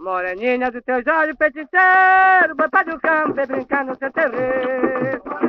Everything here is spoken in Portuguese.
Moreninha dos teus olhos, feiticeiro, boi para do campo, vem brincar no seu terreiro.